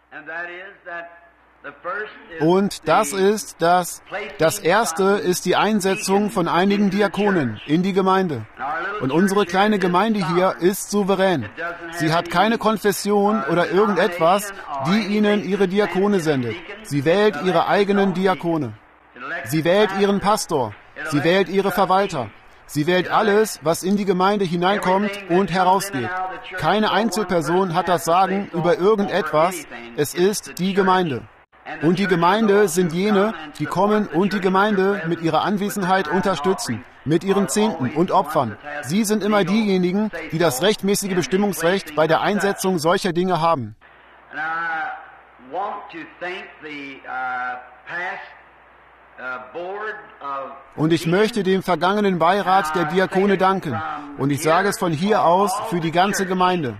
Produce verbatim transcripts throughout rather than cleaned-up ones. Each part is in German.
Und das ist, dass das Erste ist die Einsetzung von einigen Diakonen in die Gemeinde. Und unsere kleine Gemeinde hier ist souverän. Sie hat keine Konfession oder irgendetwas, die ihnen ihre Diakone sendet. Sie wählt ihre eigenen Diakone. Sie wählt ihren Pastor. Sie wählt ihre Verwalter. Sie wählt alles, was in die Gemeinde hineinkommt und herausgeht. Keine Einzelperson hat das Sagen über irgendetwas. Es ist die Gemeinde. Und die Gemeinde sind jene, die kommen und die Gemeinde mit ihrer Anwesenheit unterstützen, mit ihren Zehnten und Opfern. Sie sind immer diejenigen, die das rechtmäßige Bestimmungsrecht bei der Einsetzung solcher Dinge haben. Und ich möchte dem vergangenen Beirat der Diakone danken. Und ich sage es von hier aus für die ganze Gemeinde.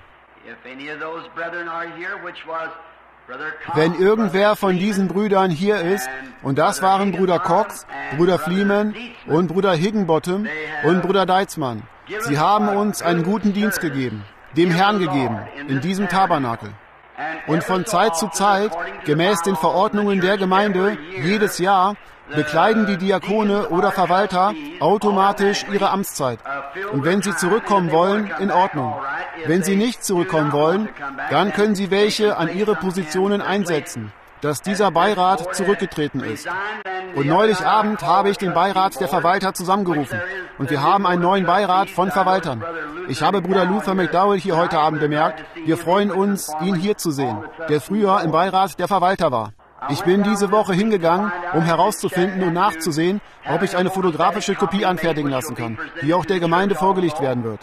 Wenn irgendwer von diesen Brüdern hier ist, und das waren Bruder Cox, Bruder Fleeman und Bruder Higginbottom und Bruder Deitzmann, sie haben uns einen guten Dienst gegeben, dem Herrn gegeben, in diesem Tabernakel. Und von Zeit zu Zeit, gemäß den Verordnungen der Gemeinde, jedes Jahr, bekleiden die Diakone oder Verwalter automatisch ihre Amtszeit. Und wenn sie zurückkommen wollen, in Ordnung. Wenn sie nicht zurückkommen wollen, dann können sie welche an ihre Positionen einsetzen, dass dieser Beirat zurückgetreten ist. Und neulich Abend habe ich den Beirat der Verwalter zusammengerufen. Und wir haben einen neuen Beirat von Verwaltern. Ich habe Bruder Luther McDowell hier heute Abend bemerkt. Wir freuen uns, ihn hier zu sehen, der früher im Beirat der Verwalter war. Ich bin diese Woche hingegangen, um herauszufinden und nachzusehen, ob ich eine fotografische Kopie anfertigen lassen kann, die auch der Gemeinde vorgelegt werden wird.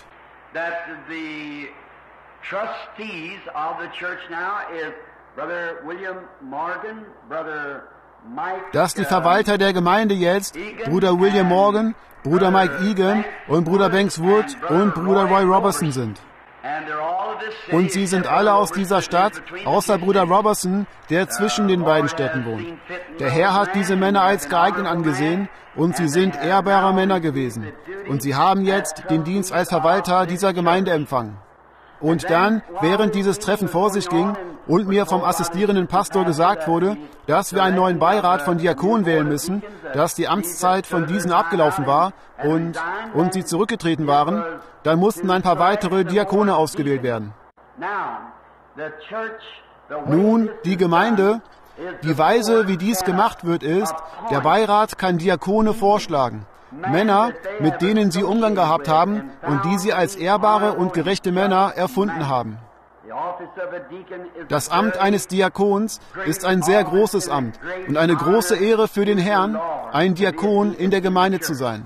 Dass die Verwalter der Gemeinde jetzt Bruder William Morgan, Bruder Mike Egan und Bruder Banks Wood und Bruder Roy Robertson sind. Und sie sind alle aus dieser Stadt, außer Bruder Robertson, der zwischen den beiden Städten wohnt. Der Herr hat diese Männer als geeignet angesehen und sie sind ehrbare Männer gewesen. Und sie haben jetzt den Dienst als Verwalter dieser Gemeinde empfangen. Und dann, während dieses Treffen vor sich ging und mir vom assistierenden Pastor gesagt wurde, dass wir einen neuen Beirat von Diakonen wählen müssen, dass die Amtszeit von diesen abgelaufen war und, und sie zurückgetreten waren, dann mussten ein paar weitere Diakone ausgewählt werden. Nun, die Gemeinde, die Weise, wie dies gemacht wird, ist, der Beirat kann Diakone vorschlagen. Männer, mit denen sie Umgang gehabt haben und die sie als ehrbare und gerechte Männer erfunden haben. Das Amt eines Diakons ist ein sehr großes Amt und eine große Ehre für den Herrn, ein Diakon in der Gemeinde zu sein.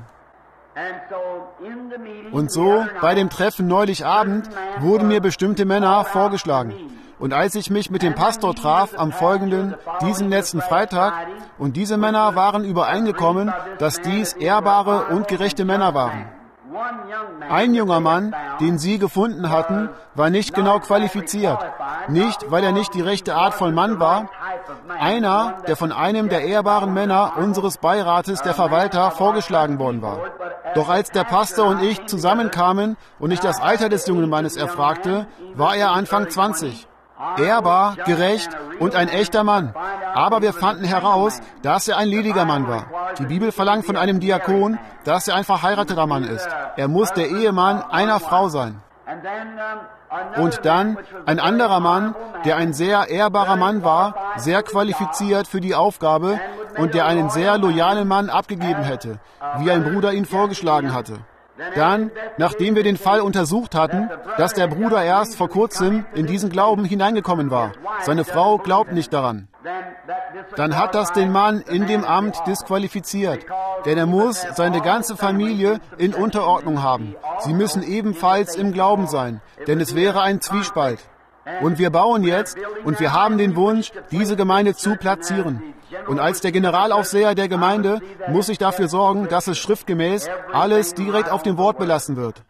Und so, bei dem Treffen neulich Abend, wurden mir bestimmte Männer vorgeschlagen. Und als ich mich mit dem Pastor traf am folgenden, diesen letzten Freitag, und diese Männer waren übereingekommen, dass dies ehrbare und gerechte Männer waren. Ein junger Mann, den sie gefunden hatten, war nicht genau qualifiziert. Nicht, weil er nicht die rechte Art von Mann war. Einer, der von einem der ehrbaren Männer unseres Beirates, der Verwalter, vorgeschlagen worden war. Doch als der Pastor und ich zusammenkamen und ich das Alter des jungen Mannes erfragte, war er Anfang zwanzig. Ehrbar, gerecht und ein echter Mann. Aber wir fanden heraus, dass er ein lediger Mann war. Die Bibel verlangt von einem Diakon, dass er ein verheirateter Mann ist. Er muss der Ehemann einer Frau sein. Und dann ein anderer Mann, der ein sehr ehrbarer Mann war, sehr qualifiziert für die Aufgabe und der einen sehr loyalen Mann abgegeben hätte, wie ein Bruder ihn vorgeschlagen hatte. Dann, nachdem wir den Fall untersucht hatten, dass der Bruder erst vor kurzem in diesen Glauben hineingekommen war. Seine Frau glaubt nicht daran. Dann hat das den Mann in dem Amt disqualifiziert, denn er muss seine ganze Familie in Unterordnung haben. Sie müssen ebenfalls im Glauben sein, denn es wäre ein Zwiespalt. Und wir bauen jetzt und wir haben den Wunsch, diese Gemeinde zu platzieren. Und als der Generalaufseher der Gemeinde muss ich dafür sorgen, dass es schriftgemäß alles direkt auf dem Wort belassen wird.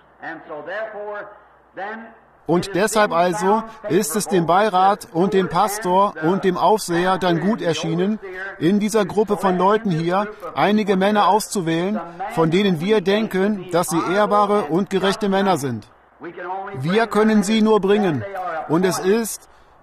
Und deshalb also ist es dem Beirat und dem Pastor und dem Aufseher dann gut erschienen, in dieser Gruppe von Leuten hier einige Männer auszuwählen, von denen wir denken, dass sie ehrbare und gerechte Männer sind. Wir können sie nur bringen. Und es ist,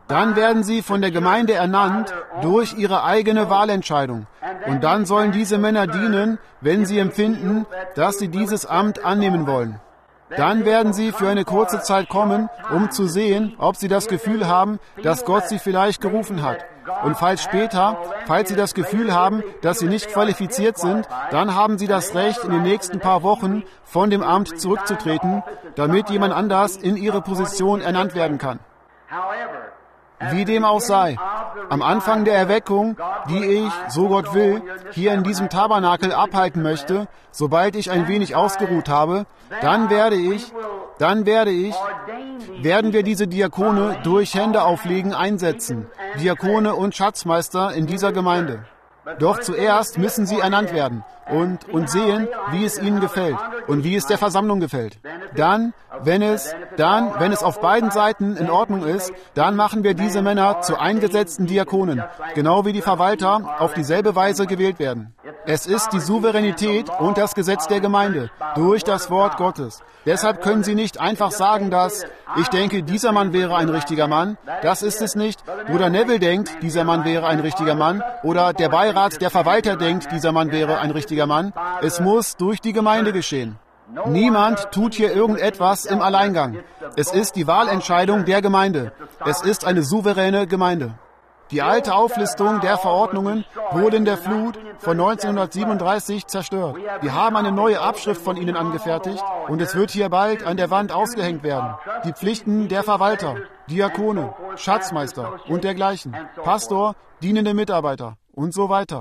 Dann werden sie von der Gemeinde ernannt durch ihre eigene Wahlentscheidung. Und dann sollen diese Männer dienen, wenn sie empfinden, dass sie dieses Amt annehmen wollen. Dann werden sie für eine kurze Zeit kommen, um zu sehen, ob sie das Gefühl haben, dass Gott sie vielleicht gerufen hat. Und falls später, falls sie das Gefühl haben, dass sie nicht qualifiziert sind, dann haben sie das Recht, in den nächsten paar Wochen von dem Amt zurückzutreten, damit jemand anders in ihre Position ernannt werden kann. Wie dem auch sei, am Anfang der Erweckung, die ich, so Gott will, hier in diesem Tabernakel abhalten möchte, sobald ich ein wenig ausgeruht habe, dann werde ich, dann werde ich, werden wir diese Diakone durch Hände auflegen einsetzen, Diakone und Schatzmeister in dieser Gemeinde. Doch zuerst müssen sie ernannt werden und, und sehen, wie es ihnen gefällt und wie es der Versammlung gefällt. Dann, wenn es, dann, wenn es auf beiden Seiten in Ordnung ist, dann machen wir diese Männer zu eingesetzten Diakonen, genau wie die Verwalter auf dieselbe Weise gewählt werden. Es ist die Souveränität und das Gesetz der Gemeinde durch das Wort Gottes. Deshalb können Sie nicht einfach sagen, dass ich denke, dieser Mann wäre ein richtiger Mann. Das ist es nicht. Bruder Neville denkt, dieser Mann wäre ein richtiger Mann. Oder der Beirat, der Verwalter denkt, dieser Mann wäre ein richtiger Mann. Es muss durch die Gemeinde geschehen. Niemand tut hier irgendetwas im Alleingang. Es ist die Wahlentscheidung der Gemeinde. Es ist eine souveräne Gemeinde. Die alte Auflistung der Verordnungen wurde in der Flut von neunzehnhundertsiebenunddreißig zerstört. Wir haben eine neue Abschrift von ihnen angefertigt und es wird hier bald an der Wand ausgehängt werden. Die Pflichten der Verwalter, Diakone, Schatzmeister und dergleichen, Pastor, dienende Mitarbeiter und so weiter.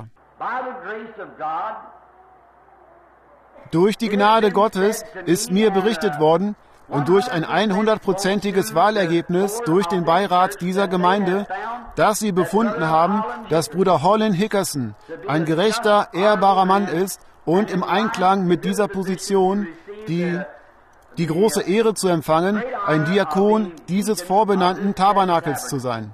Durch die Gnade Gottes ist mir berichtet worden, und durch ein hundertprozentiges Wahlergebnis durch den Beirat dieser Gemeinde, dass sie befunden haben, dass Bruder Holland Hickerson ein gerechter, ehrbarer Mann ist und im Einklang mit dieser Position die, die große Ehre zu empfangen, ein Diakon dieses vorbenannten Tabernakels zu sein.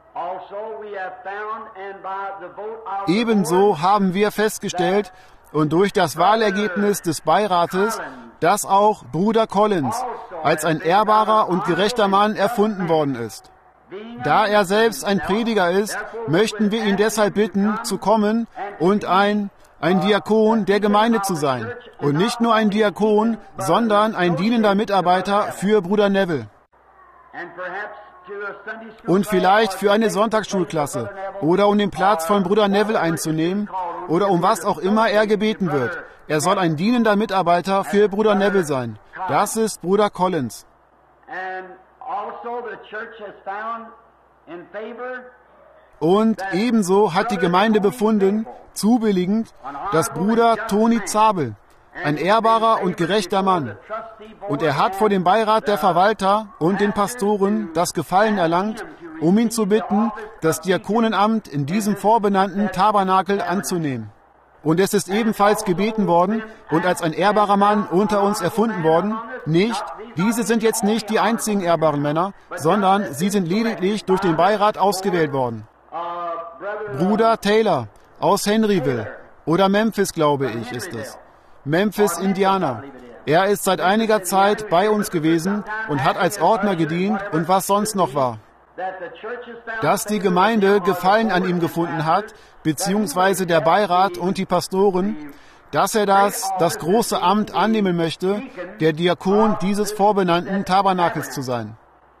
Ebenso haben wir festgestellt, und durch das Wahlergebnis des Beirates, dass auch Bruder Collins als ein ehrbarer und gerechter Mann erfunden worden ist. Da er selbst ein Prediger ist, möchten wir ihn deshalb bitten, zu kommen und ein, ein Diakon der Gemeinde zu sein. Und nicht nur ein Diakon, sondern ein dienender Mitarbeiter für Bruder Neville. Und vielleicht für eine Sonntagsschulklasse oder um den Platz von Bruder Neville einzunehmen oder um was auch immer er gebeten wird. Er soll ein dienender Mitarbeiter für Bruder Neville sein. Das ist Bruder Collins. Und ebenso hat die Gemeinde befunden, zubilligend, dass Bruder Toni Zabel, ein ehrbarer und gerechter Mann, und er hat vor dem Beirat der Verwalter und den Pastoren das Gefallen erlangt, um ihn zu bitten, das Diakonenamt in diesem vorbenannten Tabernakel anzunehmen. Und es ist ebenfalls gebeten worden und als ein ehrbarer Mann unter uns erfunden worden, nicht, diese sind jetzt nicht die einzigen ehrbaren Männer, sondern sie sind lediglich durch den Beirat ausgewählt worden. Bruder Taylor aus Henryville oder Memphis, glaube ich, ist es. Memphis, Indiana. Er ist seit einiger Zeit bei uns gewesen und hat als Ordner gedient und was sonst noch war. Dass die Gemeinde Gefallen an ihm gefunden hat, beziehungsweise der Beirat und die Pastoren, dass er das, das große Amt annehmen möchte, der Diakon dieses vorbenannten Tabernakels zu sein.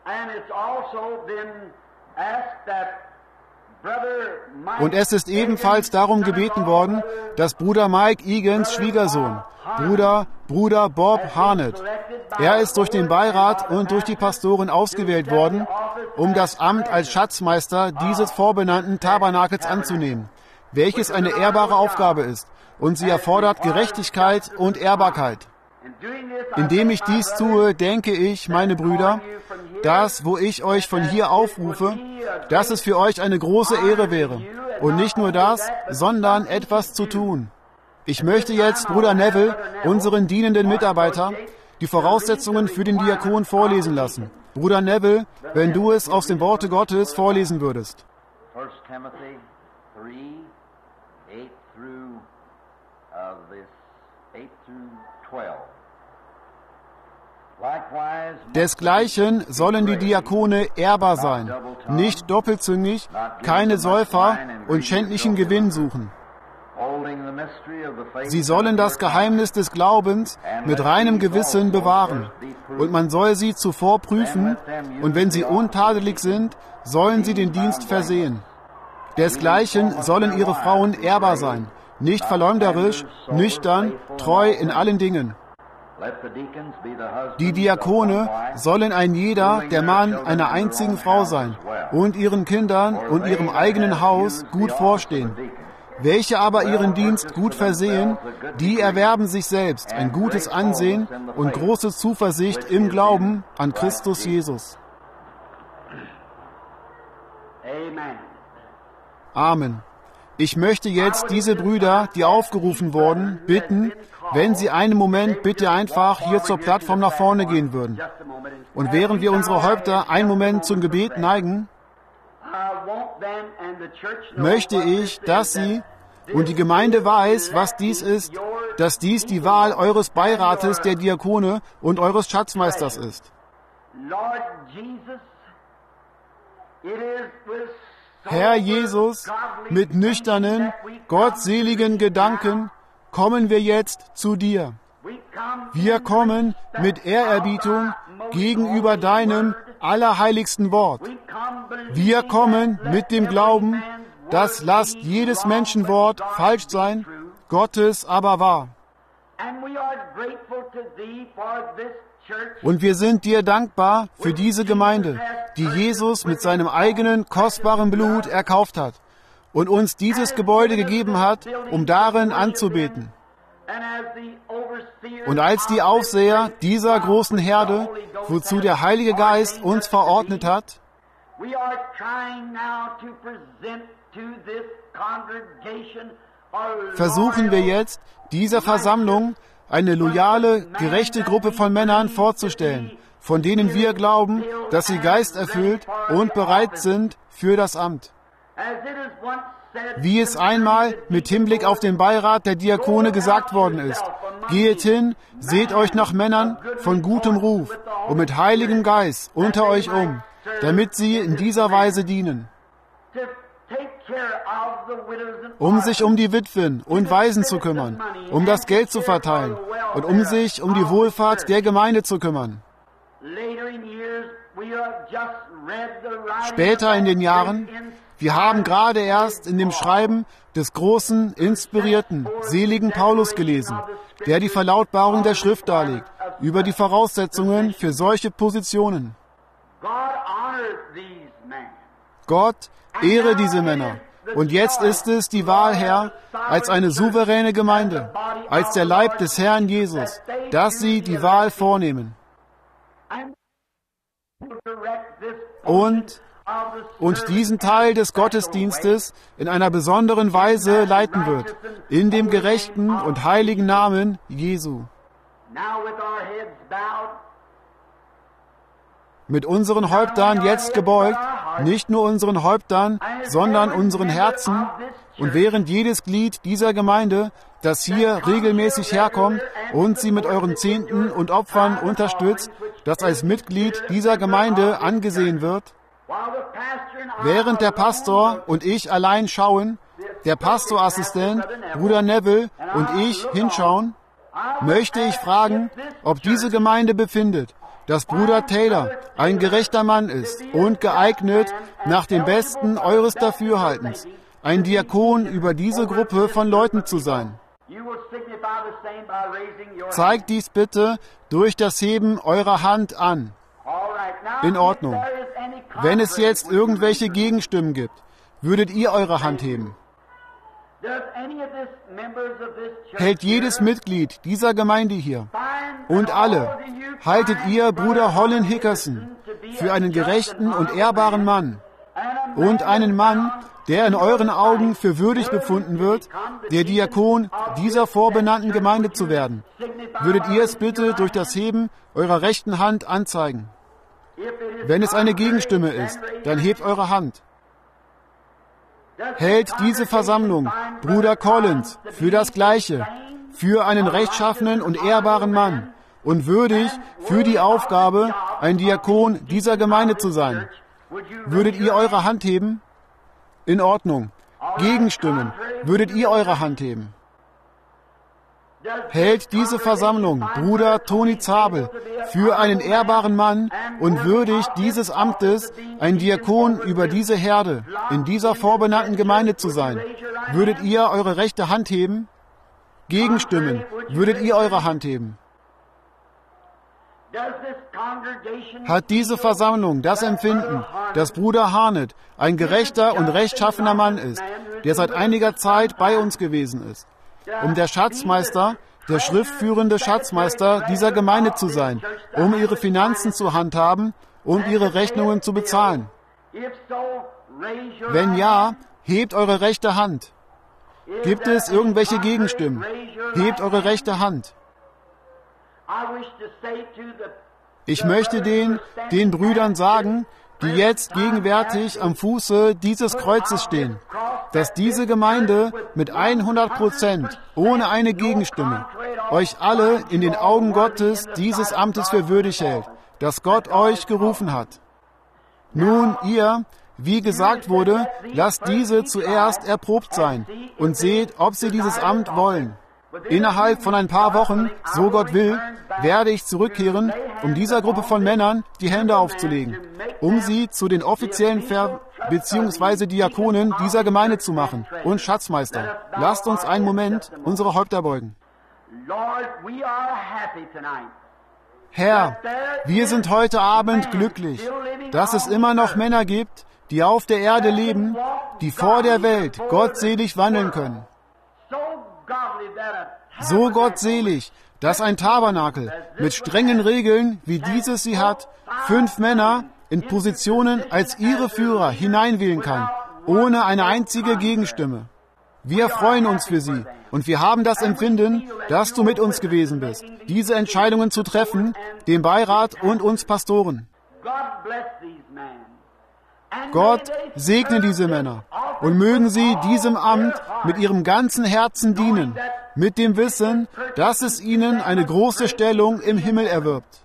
Und es ist ebenfalls darum gebeten worden, dass Bruder Mike Egans Schwiegersohn, Bruder, Bruder Bob Harnett, er ist durch den Beirat und durch die Pastoren ausgewählt worden, um das Amt als Schatzmeister dieses vorbenannten Tabernakels anzunehmen, welches eine ehrbare Aufgabe ist, und sie erfordert Gerechtigkeit und Ehrbarkeit. Indem ich dies tue, denke ich, meine Brüder, dass, wo ich euch von hier aufrufe, dass es für euch eine große Ehre wäre. Und nicht nur das, sondern etwas zu tun. Ich möchte jetzt Bruder Neville, unseren dienenden Mitarbeiter, die Voraussetzungen für den Diakon vorlesen lassen. Bruder Neville, wenn du es aus dem Worte Gottes vorlesen würdest. First Timothy three, eight through uh, this eight through twelve. Desgleichen sollen die Diakone ehrbar sein, nicht doppelzüngig, keine Säufer und schändlichen Gewinn suchen. Sie sollen das Geheimnis des Glaubens mit reinem Gewissen bewahren, und man soll sie zuvor prüfen, und wenn sie untadelig sind, sollen sie den Dienst versehen. Desgleichen sollen ihre Frauen ehrbar sein, nicht verleumderisch, nüchtern, treu in allen Dingen. Die Diakone sollen ein jeder, der Mann einer einzigen Frau sein und ihren Kindern und ihrem eigenen Haus gut vorstehen. Welche aber ihren Dienst gut versehen, die erwerben sich selbst ein gutes Ansehen und große Zuversicht im Glauben an Christus Jesus. Amen. Ich möchte jetzt diese Brüder, die aufgerufen wurden, bitten, wenn sie einen Moment bitte einfach hier zur Plattform nach vorne gehen würden. Und während wir unsere Häupter einen Moment zum Gebet neigen, möchte ich, dass Sie und die Gemeinde weiß, was dies ist, dass dies die Wahl eures Beirates der Diakone und eures Schatzmeisters ist. Herr Jesus, mit nüchternen, gottseligen Gedanken kommen wir jetzt zu dir. Wir kommen mit Ehrerbietung gegenüber deinem allerheiligsten Wort. Wir kommen mit dem Glauben, dass lasst jedes Menschenwort falsch sein, Gottes aber wahr. Und wir sind dir dankbar für diese Gemeinde, die Jesus mit seinem eigenen kostbaren Blut erkauft hat und uns dieses Gebäude gegeben hat, um darin anzubeten. Und als die Aufseher dieser großen Herde, wozu der Heilige Geist uns verordnet hat, versuchen wir jetzt, dieser Versammlung eine loyale, gerechte Gruppe von Männern vorzustellen, von denen wir glauben, dass sie geisterfüllt und bereit sind für das Amt. Wie es einmal mit Hinblick auf den Beirat der Diakone gesagt worden ist: Geht hin, seht euch nach Männern von gutem Ruf und mit heiligem Geist unter euch um, damit sie in dieser Weise dienen, um sich um die Witwen und Waisen zu kümmern, um das Geld zu verteilen und um sich um die Wohlfahrt der Gemeinde zu kümmern. Später in den Jahren, wir haben gerade erst in dem Schreiben des großen, inspirierten, seligen Paulus gelesen, der die Verlautbarung der Schrift darlegt, über die Voraussetzungen für solche Positionen. Gott ehre diese Männer. Und jetzt ist es die Wahl, Herr, als eine souveräne Gemeinde, als der Leib des Herrn Jesus, dass sie die Wahl vornehmen. Und, und diesen Teil des Gottesdienstes in einer besonderen Weise leiten wird, in dem gerechten und heiligen Namen Jesu. Mit unseren Häuptern jetzt gebeugt, nicht nur unseren Häuptern, sondern unseren Herzen, und während jedes Glied dieser Gemeinde, das hier regelmäßig herkommt und sie mit euren Zehnten und Opfern unterstützt, das als Mitglied dieser Gemeinde angesehen wird, während der Pastor und ich allein schauen, der Pastorassistent, Bruder Neville und ich hinschauen, möchte ich fragen, ob diese Gemeinde befindet, dass Bruder Taylor ein gerechter Mann ist und geeignet, nach dem Besten eures Dafürhaltens, ein Diakon über diese Gruppe von Leuten zu sein. Zeigt dies bitte durch das Heben eurer Hand an. In Ordnung. Wenn es jetzt irgendwelche Gegenstimmen gibt, würdet ihr eure Hand heben. Hält jedes Mitglied dieser Gemeinde hier und alle, haltet ihr Bruder Holland Hickerson für einen gerechten und ehrbaren Mann und einen Mann, der in euren Augen für würdig befunden wird, der Diakon dieser vorbenannten Gemeinde zu werden, würdet ihr es bitte durch das Heben eurer rechten Hand anzeigen. Wenn es eine Gegenstimme ist, dann hebt eure Hand. Hält diese Versammlung Bruder Collins für das Gleiche, für einen rechtschaffenen und ehrbaren Mann und würdig für die Aufgabe, ein Diakon dieser Gemeinde zu sein? Würdet ihr eure Hand heben? In Ordnung. Gegenstimmen. Würdet ihr eure Hand heben? Hält diese Versammlung Bruder Toni Zabel für einen ehrbaren Mann und würdig dieses Amtes, ein Diakon über diese Herde in dieser vorbenannten Gemeinde zu sein? Würdet ihr eure rechte Hand heben? Gegenstimmen. Würdet ihr eure Hand heben? Hat diese Versammlung das Empfinden, dass Bruder Harnett ein gerechter und rechtschaffener Mann ist, der seit einiger Zeit bei uns gewesen ist, um der Schatzmeister, der schriftführende Schatzmeister dieser Gemeinde zu sein, um ihre Finanzen zu handhaben und ihre Rechnungen zu bezahlen? Wenn ja, hebt eure rechte Hand. Gibt es irgendwelche Gegenstimmen? Hebt eure rechte Hand. Ich möchte den, den Brüdern sagen, die jetzt gegenwärtig am Fuße dieses Kreuzes stehen, dass diese Gemeinde mit hundert Prozent ohne eine Gegenstimme euch alle in den Augen Gottes dieses Amtes für würdig hält, das Gott euch gerufen hat. Nun, ihr, wie gesagt wurde, lasst diese zuerst erprobt sein und seht, ob sie dieses Amt wollen. Innerhalb von ein paar Wochen, so Gott will, werde ich zurückkehren, um dieser Gruppe von Männern die Hände aufzulegen, um sie zu den offiziellen Ver- bzw. Diakonen dieser Gemeinde zu machen und Schatzmeister. Lasst uns einen Moment unsere Häupter beugen. Herr, wir sind heute Abend glücklich, dass es immer noch Männer gibt, die auf der Erde leben, die vor der Welt gottselig wandeln können. So gottselig, dass ein Tabernakel mit strengen Regeln, wie dieses sie hat, fünf Männer in Positionen als ihre Führer hineinwählen kann, ohne eine einzige Gegenstimme. Wir freuen uns für sie und wir haben das Empfinden, dass du mit uns gewesen bist, diese Entscheidungen zu treffen, dem Beirat und uns Pastoren. Gott segne diese Männer und mögen sie diesem Amt mit ihrem ganzen Herzen dienen, mit dem Wissen, dass es ihnen eine große Stellung im Himmel erwirbt.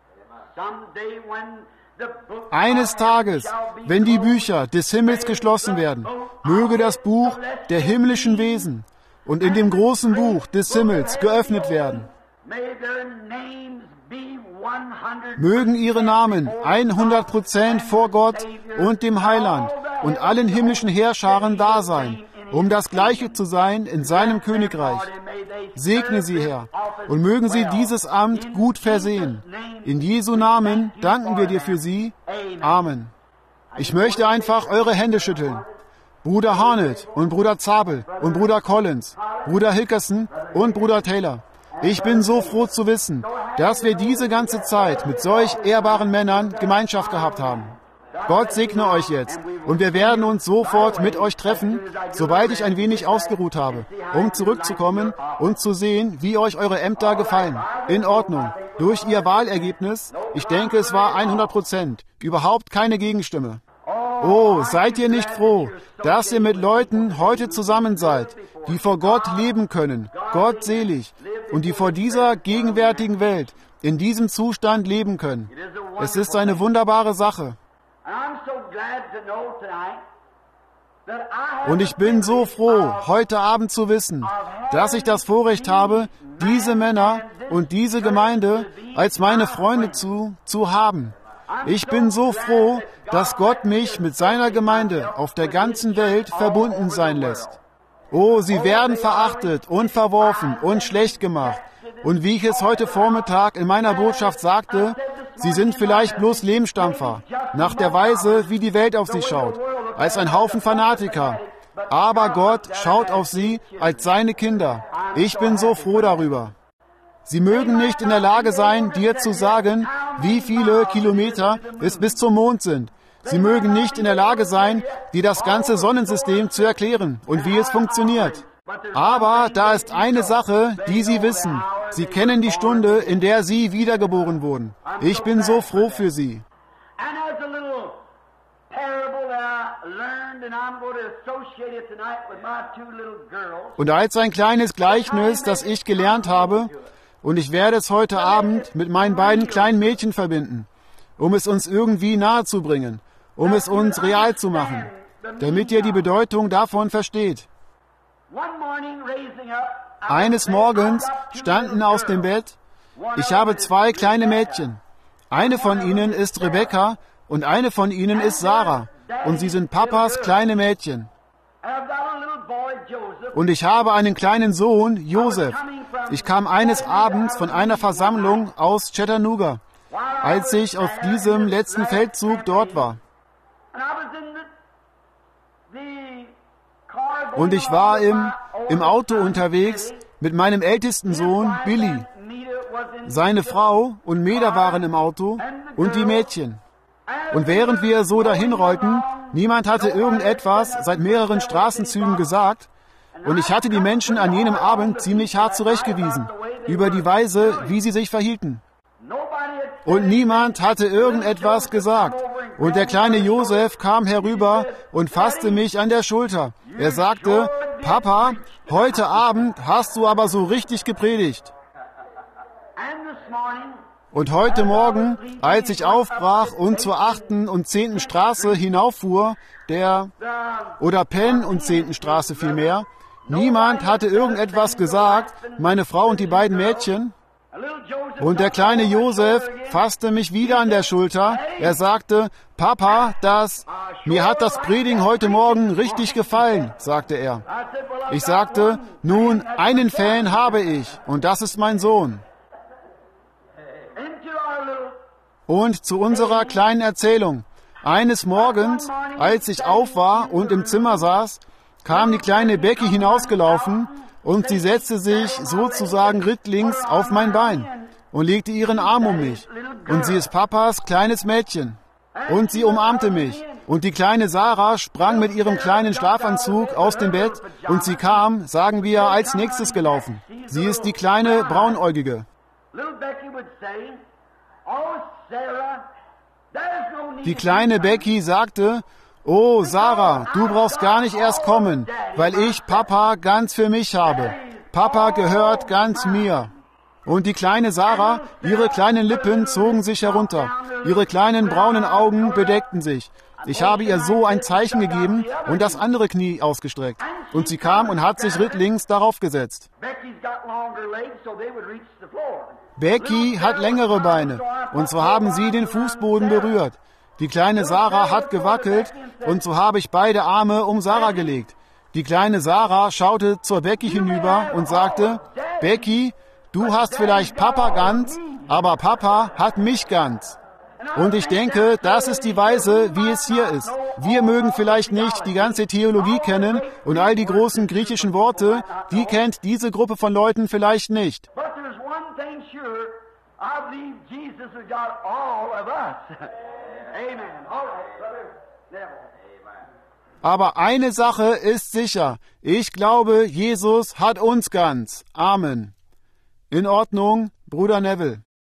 Eines Tages, wenn die Bücher des Himmels geschlossen werden, möge das Buch der himmlischen Wesen und in dem großen Buch des Himmels geöffnet werden. Mögen ihre Namen hundert Prozent vor Gott und dem Heiland und allen himmlischen Heerscharen da sein, um das Gleiche zu sein in seinem Königreich. Segne sie, Herr, und mögen sie dieses Amt gut versehen. In Jesu Namen danken wir dir für sie. Amen. Ich möchte einfach eure Hände schütteln. Bruder Harnett und Bruder Zabel und Bruder Collins, Bruder Hickerson und Bruder Taylor. Ich bin so froh zu wissen, dass wir diese ganze Zeit mit solch ehrbaren Männern Gemeinschaft gehabt haben. Gott segne euch jetzt und wir werden uns sofort mit euch treffen, sobald ich ein wenig ausgeruht habe, um zurückzukommen und zu sehen, wie euch eure Ämter gefallen. In Ordnung. Durch ihr Wahlergebnis, ich denke, es war hundert Prozent, überhaupt keine Gegenstimme. Oh, seid ihr nicht froh, dass ihr mit Leuten heute zusammen seid, die vor Gott leben können, gottselig, und die vor dieser gegenwärtigen Welt in diesem Zustand leben können. Es ist eine wunderbare Sache. Und ich bin so froh, heute Abend zu wissen, dass ich das Vorrecht habe, diese Männer und diese Gemeinde als meine Freunde zu, zu haben. Ich bin so froh, dass Gott mich mit seiner Gemeinde auf der ganzen Welt verbunden sein lässt. Oh, sie werden verachtet und verworfen und schlecht gemacht. Und wie ich es heute Vormittag in meiner Botschaft sagte, sie sind vielleicht bloß Lehmstampfer, nach der Weise, wie die Welt auf sie schaut, als ein Haufen Fanatiker. Aber Gott schaut auf sie als seine Kinder. Ich bin so froh darüber. Sie mögen nicht in der Lage sein, dir zu sagen, wie viele Kilometer es bis zum Mond sind. Sie mögen nicht in der Lage sein, dir das ganze Sonnensystem zu erklären und wie es funktioniert. Aber da ist eine Sache, die sie wissen. Sie kennen die Stunde, in der sie wiedergeboren wurden. Ich bin so froh für sie. Und als ein kleines Gleichnis, das ich gelernt habe, Und ich werde es heute Abend mit meinen beiden kleinen Mädchen verbinden, um es uns irgendwie nahezubringen, um es uns real zu machen, damit ihr die Bedeutung davon versteht. Eines Morgens standen aus dem Bett, ich habe zwei kleine Mädchen. Eine von ihnen ist Rebecca und eine von ihnen ist Sarah. Und sie sind Papas kleine Mädchen. Und ich habe einen kleinen Sohn, Joseph. Ich kam eines Abends von einer Versammlung aus Chattanooga, als ich auf diesem letzten Feldzug dort war. Und ich war im, im Auto unterwegs mit meinem ältesten Sohn, Billy. Seine Frau und Meda waren im Auto und die Mädchen. Und während wir so dahin rollten, niemand hatte irgendetwas seit mehreren Straßenzügen gesagt. Und ich hatte die Menschen an jenem Abend ziemlich hart zurechtgewiesen über die Weise, wie sie sich verhielten. Und niemand hatte irgendetwas gesagt. Und der kleine Joseph kam herüber und fasste mich an der Schulter. Er sagte, Papa, heute Abend hast du aber so richtig gepredigt. Und heute Morgen, als ich aufbrach und zur achten und zehnten Straße hinauffuhr, der, oder Penn und zehnten Straße vielmehr, niemand hatte irgendetwas gesagt, meine Frau und die beiden Mädchen. Und der kleine Joseph fasste mich wieder an der Schulter. Er sagte, Papa, das, mir hat das Predigen heute Morgen richtig gefallen, sagte er. Ich sagte, nun, einen Fan habe ich, und das ist mein Sohn. Und zu unserer kleinen Erzählung. Eines Morgens, als ich auf war und im Zimmer saß, kam die kleine Becky hinausgelaufen und sie setzte sich sozusagen rittlings auf mein Bein und legte ihren Arm um mich. Und sie ist Papas kleines Mädchen. Und sie umarmte mich. Und die kleine Sarah sprang mit ihrem kleinen Schlafanzug aus dem Bett und sie kam, sagen wir, als nächstes gelaufen. Sie ist die kleine Braunäugige. Die kleine Becky sagte, oh, Sarah, du brauchst gar nicht erst kommen, weil ich Papa ganz für mich habe. Papa gehört ganz mir. Und die kleine Sarah, ihre kleinen Lippen zogen sich herunter. Ihre kleinen braunen Augen bedeckten sich. Ich habe ihr so ein Zeichen gegeben und das andere Knie ausgestreckt. Und sie kam und hat sich rittlings darauf gesetzt. Becky hat längere Beine und so haben sie den Fußboden berührt. Die kleine Sarah hat gewackelt und so habe ich beide Arme um Sarah gelegt. Die kleine Sarah schaute zur Becky hinüber und sagte, Becky, du hast vielleicht Papa ganz, aber Papa hat mich ganz. Und ich denke, das ist die Weise, wie es hier ist. Wir mögen vielleicht nicht die ganze Theologie kennen und all die großen griechischen Worte, die kennt diese Gruppe von Leuten vielleicht nicht. Aber eine Sache ist sicher. Ich glaube, Jesus hat uns ganz. Amen. In Ordnung, Bruder Neville.